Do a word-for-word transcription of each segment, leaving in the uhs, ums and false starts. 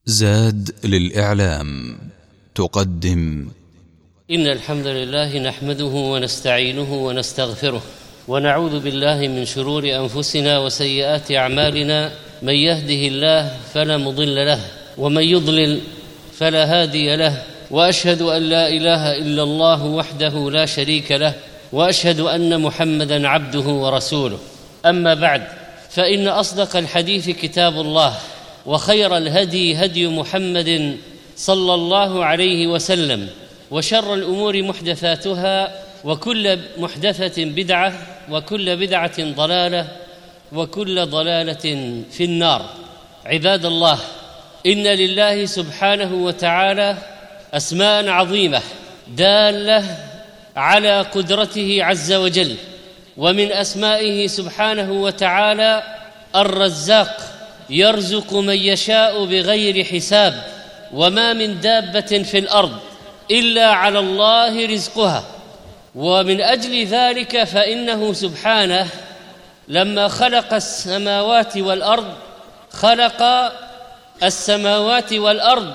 زاد للإعلام تقدم. إن الحمد لله نحمده ونستعينه ونستغفره ونعوذ بالله من شرور أنفسنا وسيئات أعمالنا. من يهده الله فلا مضل له ومن يضلل فلا هادي له، وأشهد أن لا إله إلا الله وحده لا شريك له، وأشهد أن محمدًا عبده ورسوله. أما بعد، فإن أصدق الحديث كتاب الله، وخير الهدي هدي محمد صلى الله عليه وسلم، وشر الأمور محدثاتها، وكل محدثة بدعة، وكل بدعة ضلالة، وكل ضلالة في النار. عباد الله، إن لله سبحانه وتعالى أسماء عظيمة دالة على قدرته عز وجل، ومن أسمائه سبحانه وتعالى الرزاق، يرزق من يشاء بغير حساب، وما من دابة في الأرض إلا على الله رزقها. ومن أجل ذلك فإنه سبحانه لما خلق السماوات والأرض خلق السماوات والأرض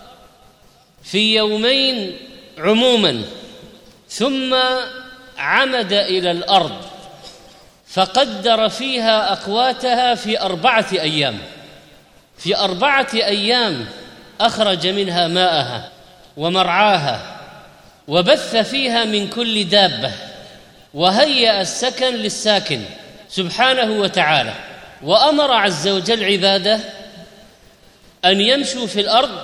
في يومين عموما، ثم عمد إلى الأرض فقدر فيها أقواتها في أربعة أيام. في أربعة أيام أخرج منها ماءها ومرعاها، وبث فيها من كل دابة، وهيأ السكن للساكن سبحانه وتعالى. وأمر عز وجل عباده أن يمشوا في الأرض،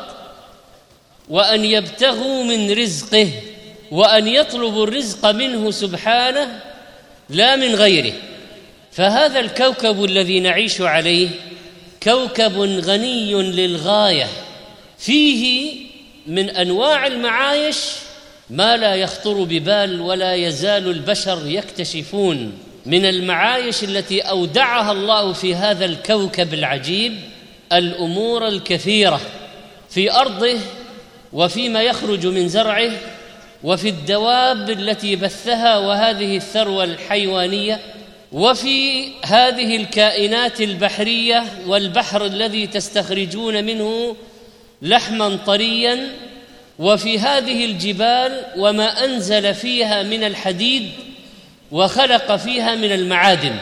وأن يبتغوا من رزقه، وأن يطلبوا الرزق منه سبحانه لا من غيره. فهذا الكوكب الذي نعيش عليه كوكب غني للغاية، فيه من أنواع المعايش ما لا يخطر ببال، ولا يزال البشر يكتشفون من المعايش التي أودعها الله في هذا الكوكب العجيب الأمور الكثيرة في أرضه، وفيما يخرج من زرعه، وفي الدواب التي بثها وهذه الثروة الحيوانية، وفي هذه الكائنات البحرية والبحر الذي تستخرجون منه لحما طريا، وفي هذه الجبال وما أنزل فيها من الحديد وخلق فيها من المعادن،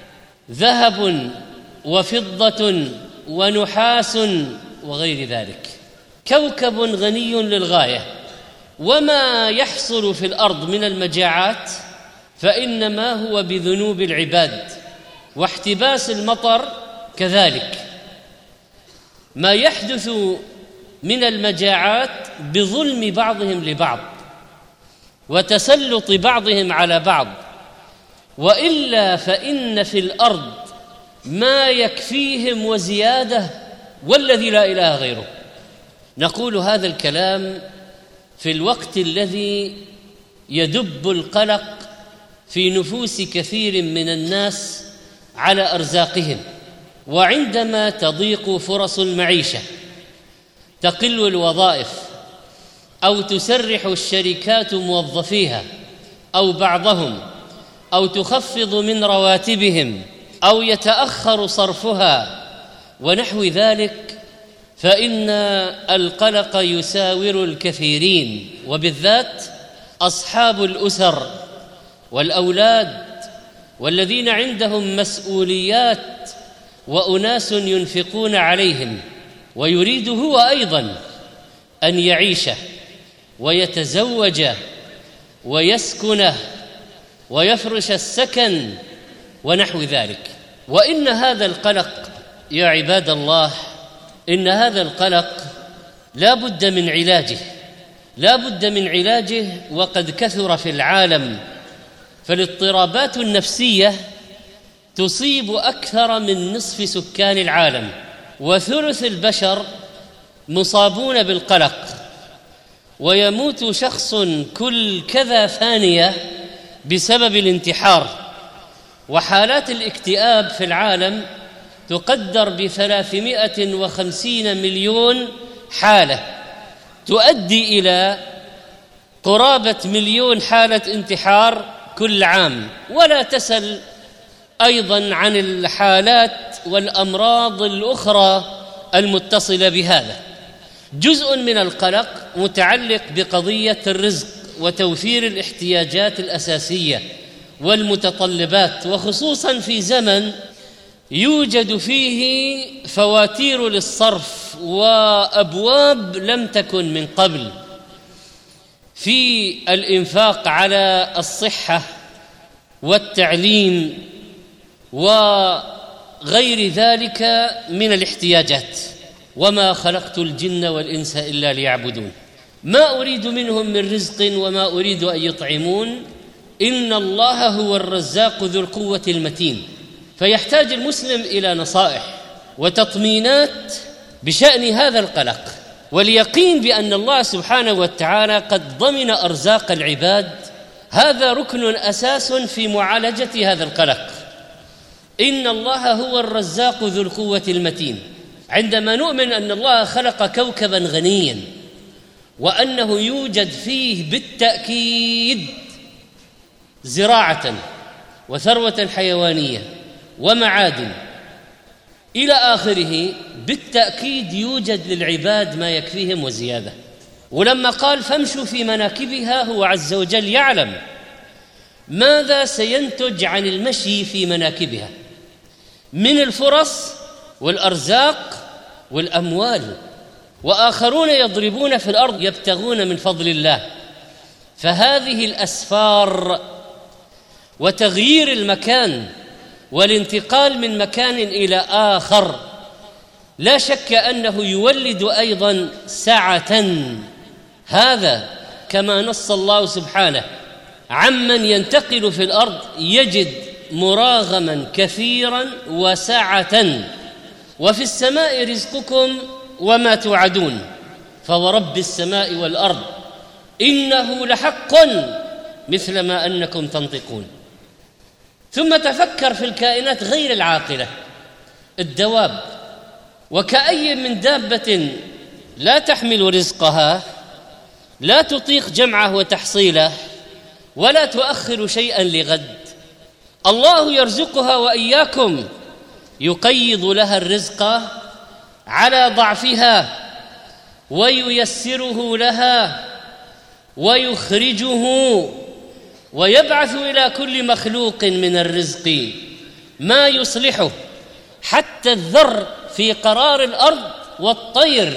ذهب وفضة ونحاس وغير ذلك. كوكب غني للغاية. وما يحصل في الأرض من المجاعات فإنما هو بذنوب العباد، واحتباس المطر كذلك. ما يحدث من المجاعات بظلم بعضهم لبعض وتسلط بعضهم على بعض، وإلا فإن في الأرض ما يكفيهم وزيادة، والذي لا إله غيره. نقول هذا الكلام في الوقت الذي يدب القلق في نفوس كثير من الناس على أرزاقهم، وعندما تضيق فرص المعيشة، تقل الوظائف، أو تسرح الشركات موظفيها أو بعضهم، أو تخفض من رواتبهم، أو يتأخر صرفها ونحو ذلك، فإن القلق يساور الكثيرين، وبالذات أصحاب الأسر والأولاد، والذين عندهم مسؤوليات وأناس ينفقون عليهم. ويريد هو أيضا أن يعيش ويتزوج ويسكن ويفرش السكن ونحو ذلك. وإن هذا القلق يا عباد الله، إن هذا القلق لا بد من علاجه، لا بد من علاجه وقد كثر في العالم. فالاضطرابات النفسية تصيب أكثر من نصف سكان العالم، وثلث البشر مصابون بالقلق، ويموت شخص كل كذا ثانية بسبب الانتحار. وحالات الاكتئاب في العالم تقدر بثلاثمائة وخمسين مليون حالة، تؤدي إلى قرابة مليون حالة انتحار كل عام، ولا تسل أيضا عن الحالات والأمراض الأخرى المتصلة بهذا. جزء من القلق متعلق بقضية الرزق وتوفير الاحتياجات الأساسية والمتطلبات، وخصوصا في زمن يوجد فيه فواتير للصرف وأبواب لم تكن من قبل في الإنفاق على الصحة والتعليم وغير ذلك من الاحتياجات. وما خلقت الجن والإنس إلا ليعبدون ما أريد منهم من رزق وما أريد أن يطعمون إن الله هو الرزاق ذو القوة المتين. فيحتاج المسلم إلى نصائح وتطمينات بشأن هذا القلق، واليقين بأن الله سبحانه وتعالى قد ضمن أرزاق العباد. هذا ركن أساس في معالجة هذا القلق. إن الله هو الرزاق ذو القوة المتين. عندما نؤمن أن الله خلق كوكبا غنيا وأنه يوجد فيه بالتأكيد زراعة وثروة حيوانية ومعادن إلى آخره، بالتأكيد يوجد للعباد ما يكفيهم وزيادة. ولما قال فامشوا في مناكبها، هو عز وجل يعلم ماذا سينتج عن المشي في مناكبها من الفرص والأرزاق والأموال، وآخرون يضربون في الأرض يبتغون من فضل الله. فهذه الأسفار وتغيير المكان والانتقال من مكان إلى آخر لا شك أنه يولد أيضا سعة. هذا كما نص الله سبحانه عمن ينتقل في الأرض يجد مراغما كثيرا وسعة. وفي السماء رزقكم وما توعدون فورب السماء والأرض إنه لحق مثل ما أنكم تنطقون. ثم تفكر في الكائنات غير العاقلة، الدواب، وكأي من دابة لا تحمل رزقها، لا تطيق جمعه وتحصيله، ولا تؤخر شيئا لغد. الله يرزقها وإياكم، يقيض لها الرزق على ضعفها وييسره لها ويخرجه، ويبعث إلى كل مخلوق من الرزق ما يصلحه، حتى الذر في قرار الأرض والطير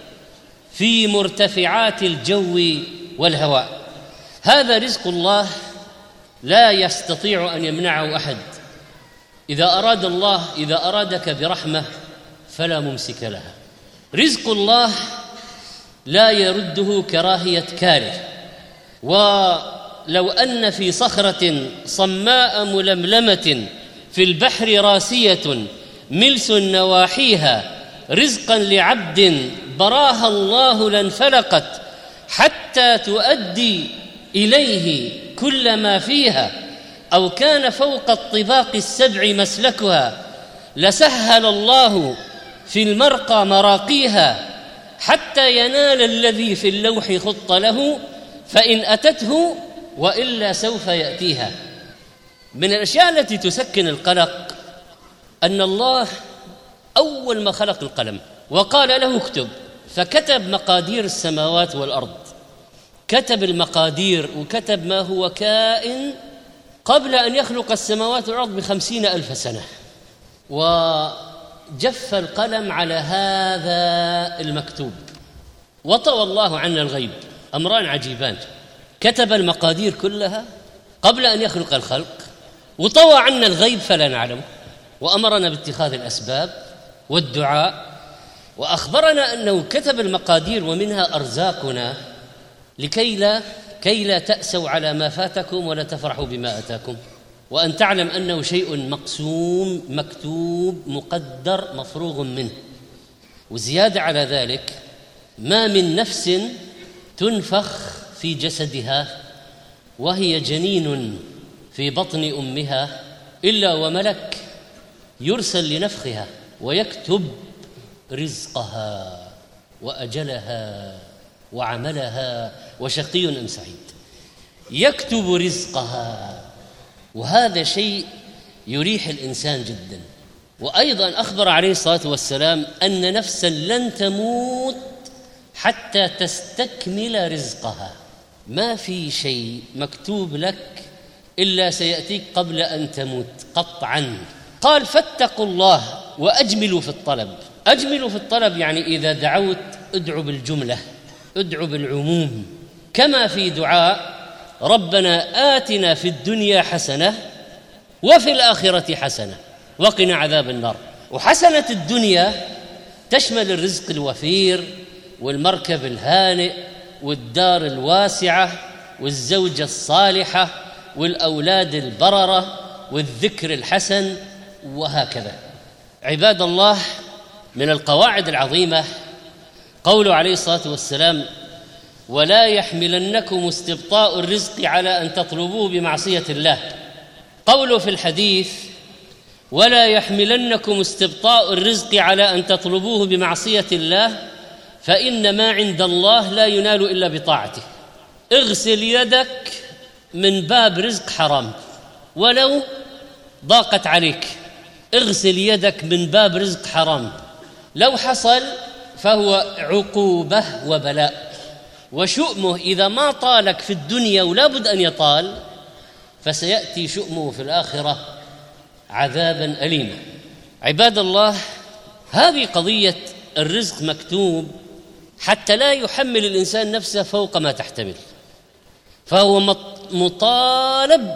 في مرتفعات الجو والهواء. هذا رزق الله لا يستطيع أن يمنعه أحد. إذا أراد الله إذا أرادك برحمة فلا ممسك لها. رزق الله لا يرده كراهية كاره. ولو أن في صخرة صماء ململمة في البحر راسية ملس نواحيها رزقا لعبد براها الله لانفلقت حتى تؤدي إليه كل ما فيها، أو كان فوق الطباق السبع مسلكها لسهل الله في المرقى مراقيها حتى ينال الذي في اللوح خط له فإن أتته وإلا سوف يأتيها. من الأشياء التي تسكن القلق أن الله أول ما خلق القلم وقال له اكتب، فكتب مقادير السماوات والأرض، كتب المقادير وكتب ما هو كائن قبل أن يخلق السماوات والأرض بخمسين ألف سنة، وجف القلم على هذا المكتوب. وطوى الله عنا الغيب، أمران عجيبان، كتب المقادير كلها قبل أن يخلق الخلق، وطوى عنا الغيب فلا نعلم، وأمرنا باتخاذ الأسباب والدعاء، وأخبرنا أنه كتب المقادير ومنها أرزاقنا لكي لا كي لا تأسوا على ما فاتكم ولا تفرحوا بما أتاكم، وأن تعلم أنه شيء مقسوم مكتوب مقدر مفروغ منه. وزيادة على ذلك ما من نفس تنفخ في جسدها وهي جنين في بطن أمها إلا وملك يرسل لنفخها ويكتب رزقها وأجلها وعملها وشقي أم سعيد، يكتب رزقها. وهذا شيء يريح الإنسان جدا. وأيضا أخبر عليه الصلاة والسلام أن نفسا لن تموت حتى تستكمل رزقها. ما في شيء مكتوب لك إلا سيأتيك قبل أن تموت قطعا. قال فاتقوا الله وأجملوا في الطلب. أجملوا في الطلب يعني إذا دعوت ادعو بالجملة، ادعو بالعموم، كما في دعاء ربنا آتنا في الدنيا حسنة وفي الآخرة حسنة وقنا عذاب النار. وحسنة الدنيا تشمل الرزق الوفير والمركب الهانئ والدار الواسعة والزوجة الصالحة والأولاد البررة والذكر الحسن وهكذا. عباد الله، من القواعد العظيمة قوله عليه الصلاة والسلام ولا يحملنكم استبطاء الرزق على أن تطلبوه بمعصية الله. قوله في الحديث ولا يحملنكم استبطاء الرزق على أن تطلبوه بمعصية الله فإن ما عند الله لا ينال إلا بطاعته. اغسل يدك من باب رزق حرام ولو ضاقت عليك، اغسل يدك من باب رزق حرام، لو حصل فهو عقوبة وبلاء، وشؤمه إذا ما طالك في الدنيا ولا بد أن يطال فسيأتي شؤمه في الآخرة عذابا أليما. عباد الله، هذه قضية الرزق مكتوب حتى لا يحمل الإنسان نفسه فوق ما تحتمل، فهو مطالب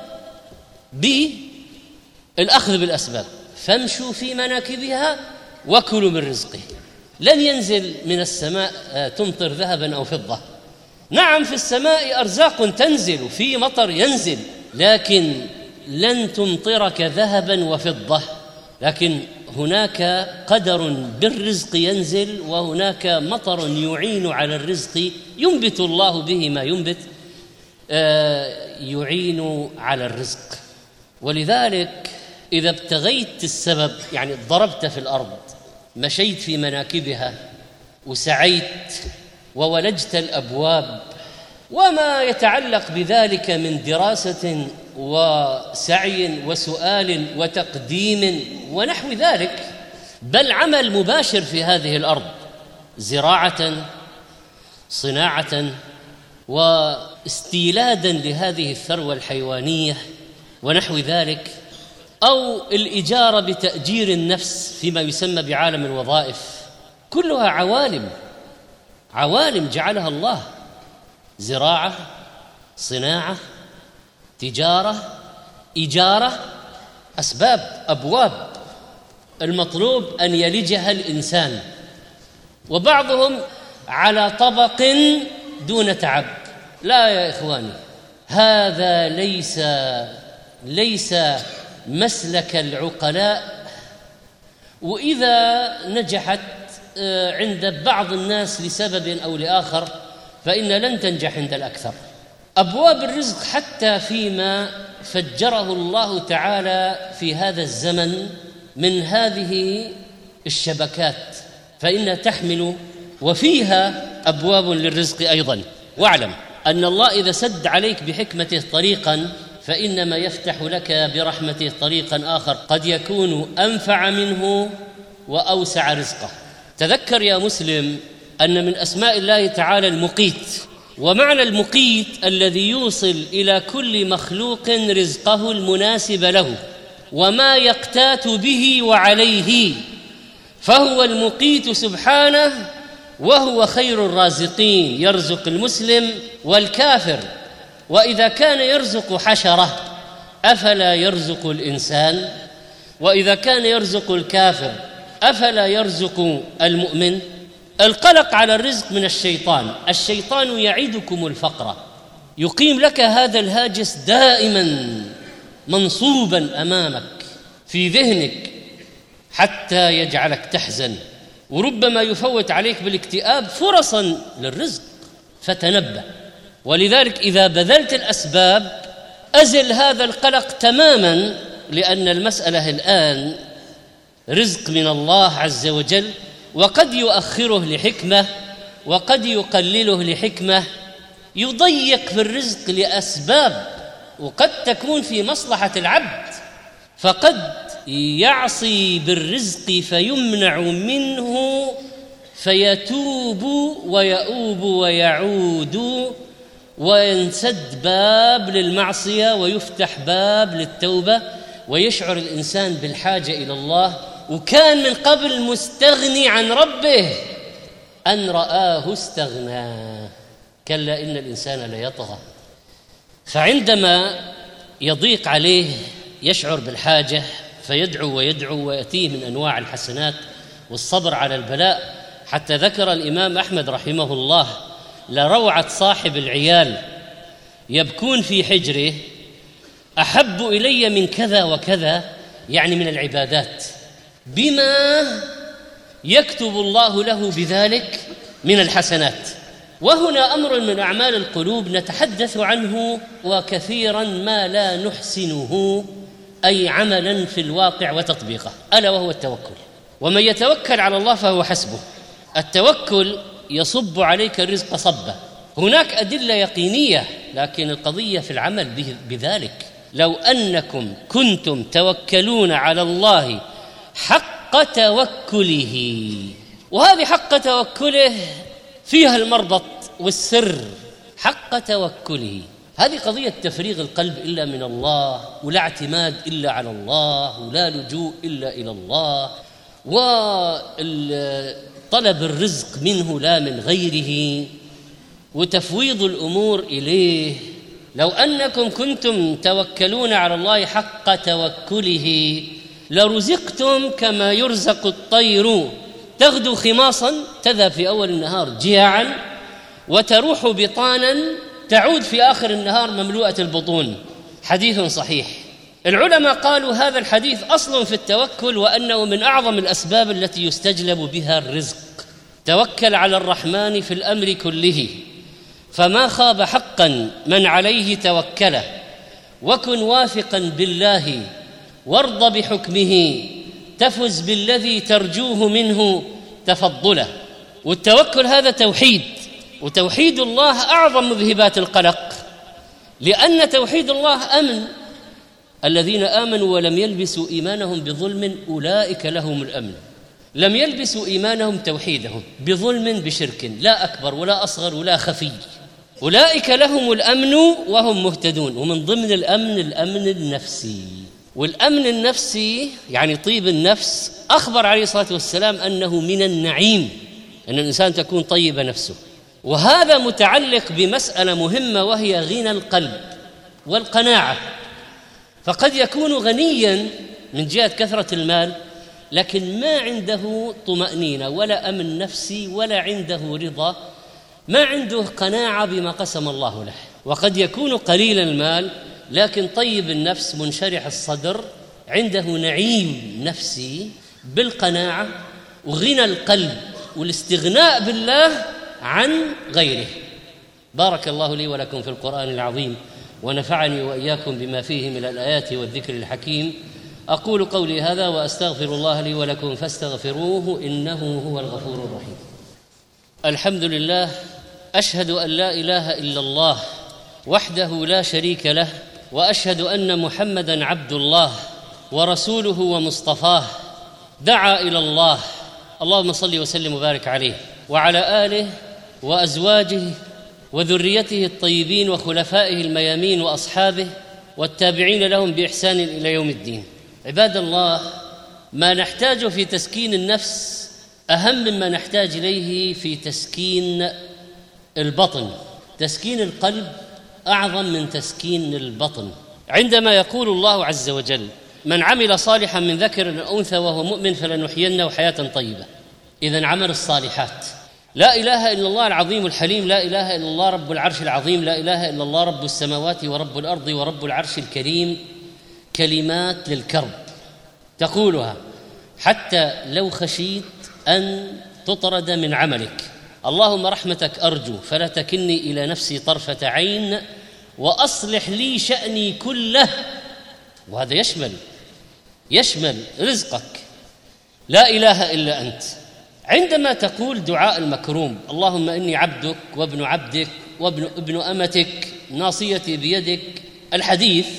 بالأخذ بالأسباب. فامشوا في مناكبها وكلوا من رزقه. لن ينزل من السماء تمطر ذهبا أو فضة. نعم في السماء أرزاق تنزل وفي مطر ينزل، لكن لن تمطرك ذهبا وفضة، لكن هناك قدر بالرزق ينزل وهناك مطر يعين على الرزق ينبت الله به ما ينبت يعين على الرزق. ولذلك إذا ابتغيت السبب، يعني ضربت في الأرض، مشيت في مناكبها وسعيت وولجت الأبواب وما يتعلق بذلك من دراسة وسعي وسؤال وتقديم ونحو ذلك، بل عمل مباشر في هذه الأرض، زراعة، صناعة، واستيلادا لهذه الثروة الحيوانية ونحو ذلك، أو الإجارة بتأجير النفس فيما يسمى بعالم الوظائف، كلها عوالم عوالم جعلها الله، زراعة، صناعة، تجارة، إجارة، أسباب، أبواب، المطلوب أن يلجها الإنسان. وبعضهم على طبق دون تعب. لا يا إخواني، هذا ليس ليس مسلك العقلاء. وإذا نجحت عند بعض الناس لسبب أو لآخر فإن لن تنجح عند الأكثر. أبواب الرزق حتى فيما فجره الله تعالى في هذا الزمن من هذه الشبكات فإنها تحمل وفيها أبواب للرزق أيضا. واعلم أن الله إذا سد عليك بحكمته طريقا فإنما يفتح لك برحمته طريقا آخر قد يكون أنفع منه وأوسع رزقه. تذكر يا مسلم أن من أسماء الله تعالى المقيت، ومعنى المقيت الذي يوصل إلى كل مخلوق رزقه المناسب له وما يقتات به وعليه، فهو المقيت سبحانه وهو خير الرازقين، يرزق المسلم والكافر. وإذا كان يرزق حشرة أفلا يرزق الإنسان؟ وإذا كان يرزق الكافر أفلا يرزق المؤمن؟ القلق على الرزق من الشيطان. الشيطان يعدكم الفقر، يقيم لك هذا الهاجس دائما منصوبا أمامك في ذهنك حتى يجعلك تحزن، وربما يفوت عليك بالاكتئاب فرصا للرزق، فتنبه. ولذلك إذا بذلت الأسباب أزل هذا القلق تماما، لأن المسألة الآن رزق من الله عز وجل، وقد يؤخره لحكمة وقد يقلله لحكمة، يضيق في الرزق لأسباب وقد تكون في مصلحة العبد، فقد يعصي بالرزق فيمنع منه فيتوب ويؤوب ويعود، وينسد باب للمعصية ويفتح باب للتوبة، ويشعر الإنسان بالحاجة إلى الله، وكان من قبل مستغني عن ربه، أن رآه استغنى. كلا إن الإنسان ليطغى. فعندما يضيق عليه يشعر بالحاجة فيدعو ويدعو، ويأتيه من أنواع الحسنات والصبر على البلاء. حتى ذكر الإمام أحمد رحمه الله لروعة صاحب العيال يبكون في حجره: أحب إلي من كذا وكذا، يعني من العبادات، بما يكتب الله له بذلك من الحسنات. وهنا أمر من أعمال القلوب نتحدث عنه وكثيرا ما لا نحسنه، أي عملا في الواقع وتطبيقه، ألا وهو التوكل. ومن يتوكل على الله فهو حسبه. التوكل يصب عليك الرزق صبا. هناك أدلة يقينية، لكن القضية في العمل بذلك. لو أنكم كنتم توكلون على الله حق توكله، وهذه حق توكله فيها المربط والسر، حق توكله. هذه قضية تفريغ القلب إلا من الله، ولا اعتماد إلا على الله، ولا لجوء إلا إلى الله، وطلب الرزق منه لا من غيره، وتفويض الأمور إليه. لو أنكم كنتم توكلون على الله حق توكله لرزقتم كما يرزق الطير، تغدو خماصا، تذهب في أول النهار جياعا، وتروح بطانا، تعود في آخر النهار مملوءة البطون. حديث صحيح. العلماء قالوا هذا الحديث أصل في التوكل، وأنه من أعظم الأسباب التي يستجلب بها الرزق. توكل على الرحمن في الأمر كله، فما خاب حقا من عليه توكله، وكن واثقا بالله وارض بحكمه، تفز بالذي ترجوه منه تفضله. والتوكل هذا توحيد، وتوحيد الله أعظم مذهبات القلق، لأن توحيد الله أمن. الذين آمنوا ولم يلبسوا إيمانهم بظلم أولئك لهم الأمن. لم يلبسوا إيمانهم توحيدهم بظلم بشرك، لا أكبر ولا أصغر ولا خفي، أولئك لهم الأمن وهم مهتدون. ومن ضمن الأمن الأمن النفسي، والأمن النفسي يعني طيب النفس. أخبر عليه الصلاة والسلام أنه من النعيم أن الإنسان تكون طيب نفسه، وهذا متعلق بمسألة مهمة، وهي غنى القلب والقناعة. فقد يكون غنيا من جهة كثرة المال، لكن ما عنده طمأنينة ولا أمن نفسي ولا عنده رضا، ما عنده قناعة بما قسم الله له. وقد يكون قليل المال لكن طيب النفس منشرح الصدر، عنده نعيم نفسي بالقناعة وغنى القلب والاستغناء بالله عن غيره. بارك الله لي ولكم في القرآن العظيم، ونفعني وإياكم بما فيه من الآيات والذكر الحكيم. أقول قولي هذا وأستغفر الله لي ولكم فاستغفروه إنه هو الغفور الرحيم. الحمد لله، أشهد أن لا إله إلا الله وحده لا شريك له، وأشهد أن محمدًا عبد الله ورسوله ومصطفاه، دعا إلى الله. اللهم صل وسلم وبارك عليه وعلى آله وأزواجه وذريته الطيبين وخلفائه الميامين وأصحابه والتابعين لهم بإحسان إلى يوم الدين. عباد الله، ما نحتاج في تسكين النفس أهم مما نحتاج إليه في تسكين البطن. تسكين القلب أعظم من تسكين البطن. عندما يقول الله عز وجل: من عمل صالحا من ذكر أو أنثى وهو مؤمن فلنحيينه حياة طيبة. إذن عمل الصالحات. لا إله إلا الله العظيم الحليم، لا إله إلا الله رب العرش العظيم، لا إله إلا الله رب السماوات ورب الأرض ورب العرش الكريم. كلمات للكرب تقولها حتى لو خشيت أن تطرد من عملك. اللهم رحمتك أرجو فلا تكلني إلى نفسي طرفة عين، وأصلح لي شأني كله. وهذا يشمل يشمل رزقك. لا إله إلا أنت. عندما تقول دعاء المكروم: اللهم إني عبدك وابن عبدك وابن ابن أمتك ناصيتي بيدك، الحديث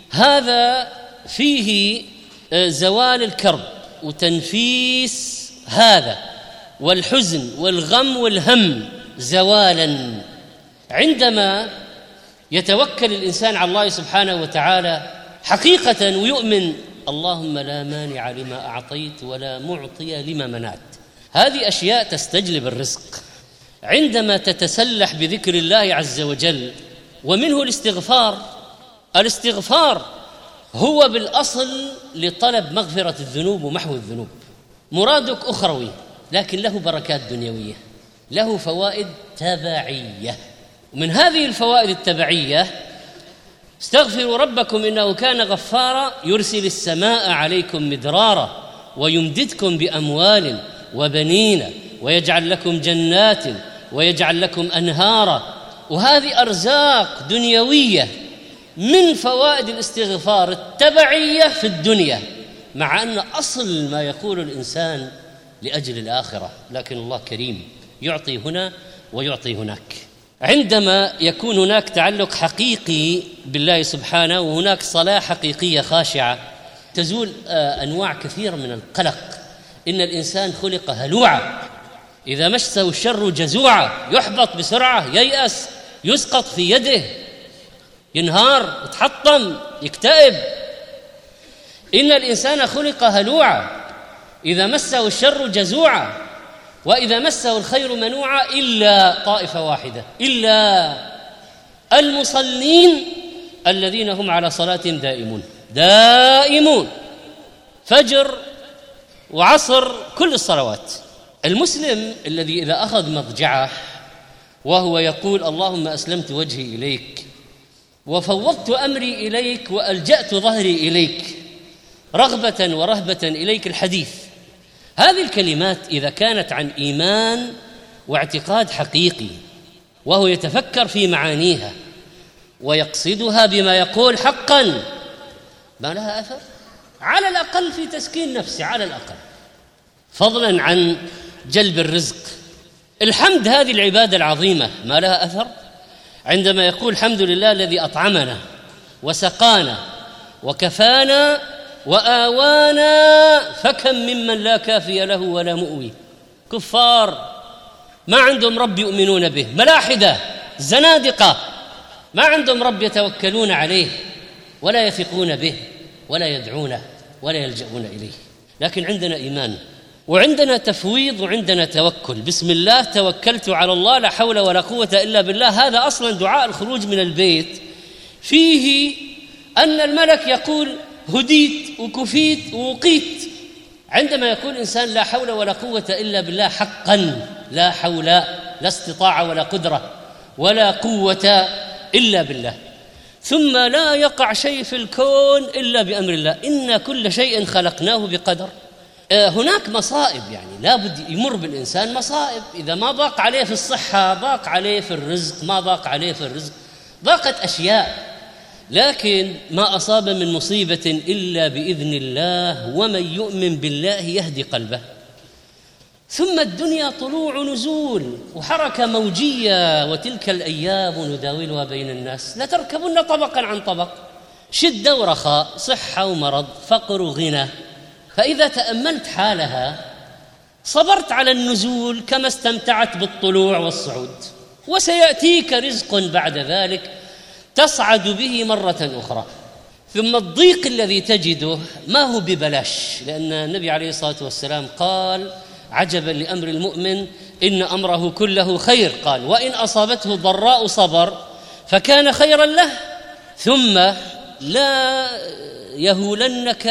هذا فيه زوال الكرب وتنفيس هذا، والحزن والغم والهم زوالا. عندما يتوكل الإنسان على الله سبحانه وتعالى حقيقة ويؤمن اللهم لا مانع لما أعطيت ولا معطي لما منعت، هذه أشياء تستجلب الرزق. عندما تتسلح بذكر الله عز وجل، ومنه الاستغفار. الاستغفار هو بالأصل لطلب مغفرة الذنوب ومحو الذنوب، مرادك أخروي لكن له بركات دنيوية، له فوائد تبعية. ومن هذه الفوائد التبعية استغفروا ربكم إنه كان غفارا يرسل السماء عليكم مدرارا ويمددكم بأموال وبنين ويجعل لكم جنات ويجعل لكم أنهارا. وهذه أرزاق دنيوية من فوائد الاستغفار التبعية في الدنيا، مع أن أصل ما يقول الإنسان لأجل الآخرة، لكن الله كريم يعطي هنا ويعطي هناك. عندما يكون هناك تعلق حقيقي بالله سبحانه وهناك صلاة حقيقية خاشعة تزول أنواع كثيرة من القلق. إن الإنسان خلق هلوعا، إذا مسه الشر جزوعا، يحبط بسرعة، ييأس، يسقط في يده، ينهار، يتحطم، يكتئب. إن الإنسان خلق هلوعا، إذا مسه الشر جزوعا، وإذا مسه الخير منوعا، إلا طائفة واحدة، إلا المصلين الذين هم على صلاتهم دائمون دائمون، فجر وعصر، كل الصلوات. المسلم الذي إذا أخذ مضجعه وهو يقول اللهم أسلمت وجهي إليك وفوضت أمري إليك وألجأت ظهري إليك رغبة ورهبة إليك، الحديث، هذه الكلمات إذا كانت عن إيمان واعتقاد حقيقي وهو يتفكر في معانيها ويقصدها بما يقول حقا، ما لها أثر على الأقل في تسكين نفسه، على الأقل، فضلا عن جلب الرزق. الحمد هذه العبادة العظيمة ما لها أثر عندما يقول الحمد لله الذي أطعمنا وسقانا وكفانا وآوانا، فكم ممن لا كافي له ولا مؤوي، كفار ما عندهم رب يؤمنون به، ملاحدة زنادقة ما عندهم رب يتوكلون عليه ولا يثقون به ولا يدعونه ولا يلجؤون إليه. لكن عندنا إيمان وعندنا تفويض وعندنا توكل. بسم الله توكلت على الله لا حول ولا قوة إلا بالله، هذا أصلا دعاء الخروج من البيت فيه أن الملك يقول هديت وكفيت ووقيت. عندما يقول إنسان لا حول ولا قوة إلا بالله حقا، لا حول لا استطاعة ولا قدرة ولا قوة إلا بالله، ثم لا يقع شيء في الكون إلا بأمر الله، إن كل شيء خلقناه بقدر. هناك مصائب، يعني لابد يمر بالإنسان مصائب، إذا ما ضاق عليه في الصحة ضاق عليه في الرزق، ما ضاق عليه في الرزق ضاقت أشياء، لكن ما أصاب من مصيبة إلا بإذن الله، ومن يؤمن بالله يهدي قلبه. ثم الدنيا طلوع نزول وحركة موجية، وتلك الأيام نداولها بين الناس، لتركبن طبقا عن طبق، شدة ورخاء، صحة ومرض، فقر وغنى. فإذا تأملت حالها صبرت على النزول كما استمتعت بالطلوع والصعود، وسيأتيك رزق بعد ذلك تصعد به مرة أخرى. ثم الضيق الذي تجده ما هو ببلاش، لأن النبي عليه الصلاة والسلام قال عجبا لأمر المؤمن إن أمره كله خير، قال وإن أصابته ضراء صبر فكان خيرا له، ثم لا يهولنك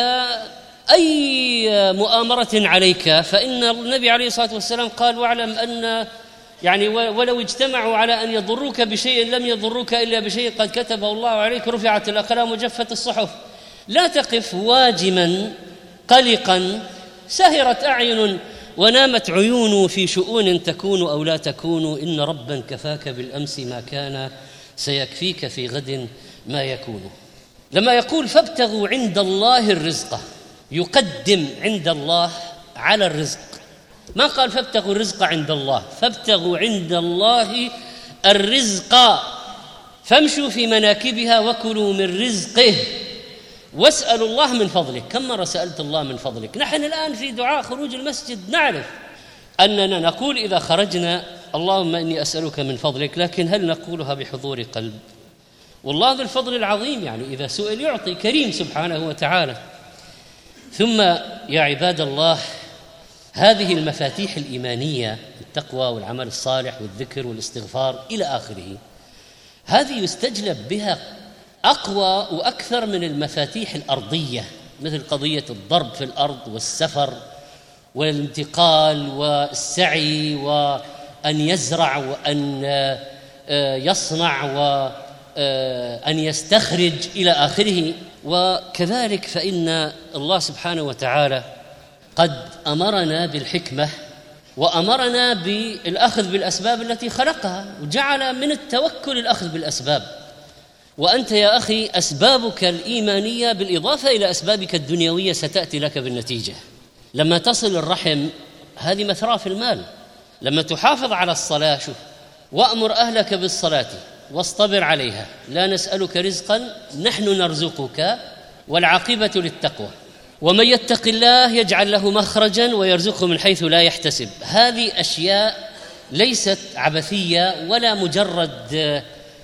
أي مؤامرة عليك، فإن النبي عليه الصلاة والسلام قال واعلم أن يعني ولو اجتمعوا على أن يضروك بشيء لم يضروك إلا بشيء قد كتبه الله عليك، رفعت الأقلام وجفت الصحف. لا تقف واجما قلقا، سهرت أعين ونامت عيون في شؤون تكون أو لا تكون، إن ربا كفاك بالأمس ما كان سيكفيك في غد ما يكون. لما يقول فابتغوا عند الله الرزق، يقدم عند الله على الرزق، ما قال فابتغوا الرزق عند الله، فابتغوا عند الله الرزق، فامشوا في مناكبها وكلوا من رزقه واسألوا الله من فضله. كم مرة سألت الله من فضلك؟ نحن الآن في دعاء خروج المسجد نعرف أننا نقول إذا خرجنا اللهم إني أسألك من فضلك، لكن هل نقولها بحضور قلب؟ والله ذو الفضل العظيم، يعني إذا سئل يعطي، كريم سبحانه وتعالى. ثم يا عباد الله، هذه المفاتيح الإيمانية، التقوى والعمل الصالح والذكر والاستغفار إلى آخره، هذه يستجلب بها أقوى وأكثر من المفاتيح الأرضية، مثل قضية الضرب في الأرض والسفر والانتقال والسعي وأن يزرع وأن يصنع وأن يستخرج إلى آخره. وكذلك فإن الله سبحانه وتعالى قد أمرنا بالحكمة وأمرنا بالأخذ بالأسباب التي خلقها، وجعل من التوكل الأخذ بالأسباب. وأنت يا أخي أسبابك الإيمانية بالإضافة إلى أسبابك الدنيوية ستأتي لك بالنتيجة. لما تصل الرحم هذه مثراه في المال، لما تحافظ على الصلاة، شوف، وأمر أهلك بالصلاة واصطبر عليها، لا نسألك رزقا نحن نرزقك والعاقبة للتقوى، ومن يتق الله يجعل له مخرجا ويرزقه من حيث لا يحتسب. هذه أشياء ليست عبثية ولا مجرد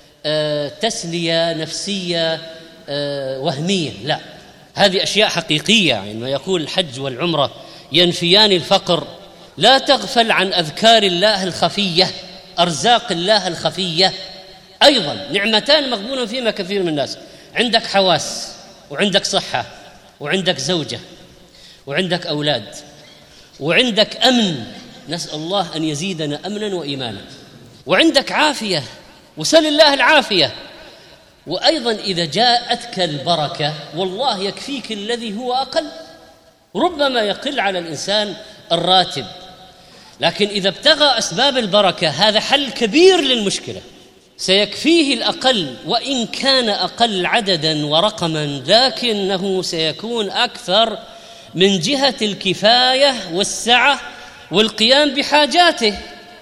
تسلية نفسية وهمية، لا، هذه أشياء حقيقية. يعني يقول الحج والعمرة ينفيان الفقر. لا تغفل عن أذكار الله الخفية، أرزاق الله الخفية أيضا نعمتان مغبون فيما كثير من الناس. عندك حواس وعندك صحة وعندك زوجة وعندك أولاد وعندك أمن، نسأل الله أن يزيدنا أمنا وإيمانا، وعندك عافية وسل الله العافية. وأيضا إذا جاءتك البركة والله يكفيك الذي هو أقل، ربما يقل على الإنسان الراتب، لكن إذا ابتغى أسباب البركة هذا حل كبير للمشكلة، سيكفيه الأقل وإن كان أقل عددا ورقما، لكنه سيكون أكثر من جهة الكفاية والسعة والقيام بحاجاته.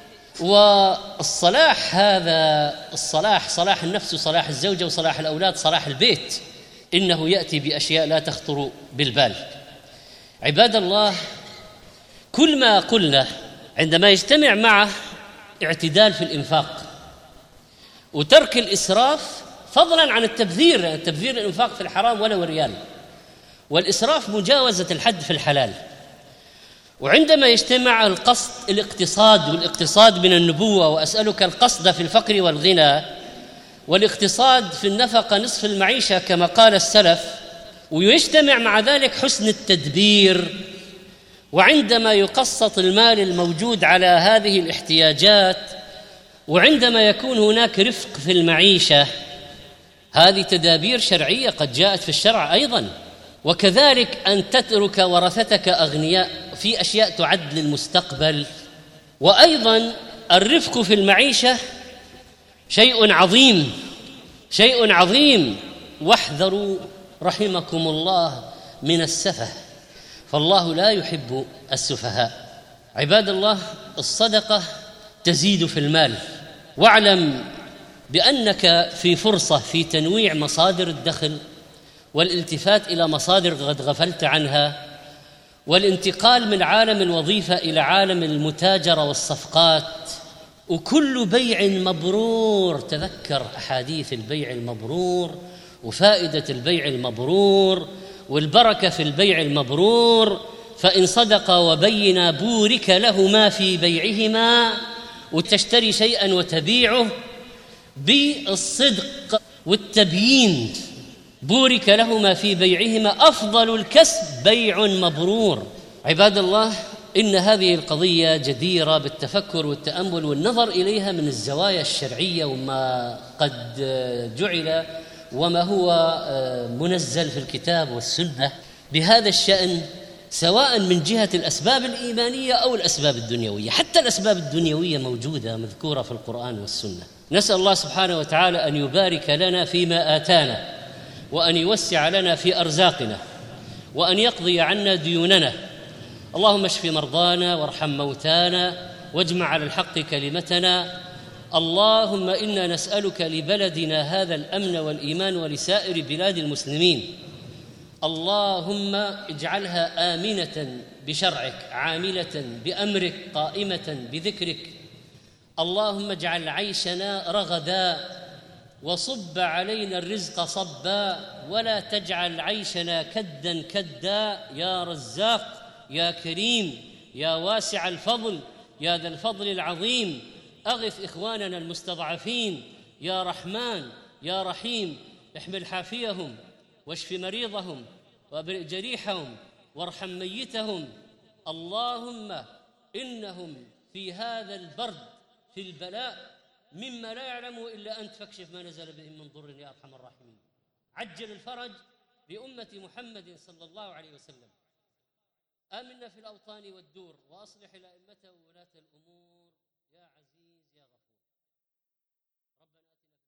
والصلاح هذا الصلاح، صلاح النفس وصلاح الزوجة وصلاح الأولاد، صلاح البيت، إنه يأتي بأشياء لا تخطر بالبال. عباد الله، كل ما قلنا عندما يجتمع معه اعتدال في الإنفاق وترك الإسراف، فضلا عن التبذير، لأن التبذير الإنفاق في الحرام ولو ريال، والإسراف مجاوزة الحد في الحلال. وعندما يجتمع القصد الاقتصاد، والاقتصاد من النبوة، وأسألك القصد في الفقر والغنى، والاقتصاد في النفقة نصف المعيشة كما قال السلف، ويجتمع مع ذلك حسن التدبير، وعندما يقسط المال الموجود على هذه الاحتياجات، وعندما يكون هناك رفق في المعيشة، هذه تدابير شرعية قد جاءت في الشرع أيضا. وكذلك أن تترك ورثتك أغنياء في أشياء تعد للمستقبل. وأيضا الرفق في المعيشة شيء عظيم، شيء عظيم. واحذروا رحمكم الله من السفه، فالله لا يحب السفهاء. عباد الله، الصدقة تزيد في المال، واعلم بأنك في فرصة في تنويع مصادر الدخل والالتفات إلى مصادر قد غفلت عنها، والانتقال من عالم الوظيفة إلى عالم المتاجرة والصفقات. وكل بيع مبرور، تذكر أحاديث البيع المبرور وفائدة البيع المبرور والبركة في البيع المبرور. فإن صدقا وبينا بورك لهما في بيعهما، وتشتري شيئا وتبيعه بالصدق والتبيين، بورك لهما في بيعهما، أفضل الكسب بيع مبرور. عباد الله، إن هذه القضية جديرة بالتفكر والتأمل والنظر إليها من الزوايا الشرعية وما قد جعل وما هو منزل في الكتاب والسنة بهذا الشأن، سواء من جهة الأسباب الإيمانية أو الأسباب الدنيوية. حتى الأسباب الدنيوية موجودة مذكورة في القرآن والسنة. نسأل الله سبحانه وتعالى أن يبارك لنا فيما آتانا، وأن يوسع لنا في أرزاقنا، وأن يقضي عنا ديوننا. اللهم اشف مرضانا وارحم موتانا واجمع على الحق كلمتنا. اللهم إنا نسألك لبلدنا هذا الأمن والإيمان ولسائر بلاد المسلمين. اللهم اجعلها آمنة بشرعك، عاملة بأمرك، قائمة بذكرك. اللهم اجعل عيشنا رغدا وصب علينا الرزق صبا، ولا تجعل عيشنا كدا كدا يا رزاق يا كريم يا واسع الفضل يا ذا الفضل العظيم. أغث إخواننا المستضعفين يا رحمن يا رحيم، احمل حافيهم واشف مريضهم وابرئ جريحهم وارحم ميتهم. اللهم إنهم في هذا البرد في البلاء مما لا يعلمه إلا أنت، فاكشف ما نزل بهم من ضر يا أرحم الراحمين. عجل الفرج بأمة محمد صلى الله عليه وسلم. آمنا في الأوطان والدور، وأصلح الأئمة وولاة الأمور يا عزيز يا غفور. ربنا آتنا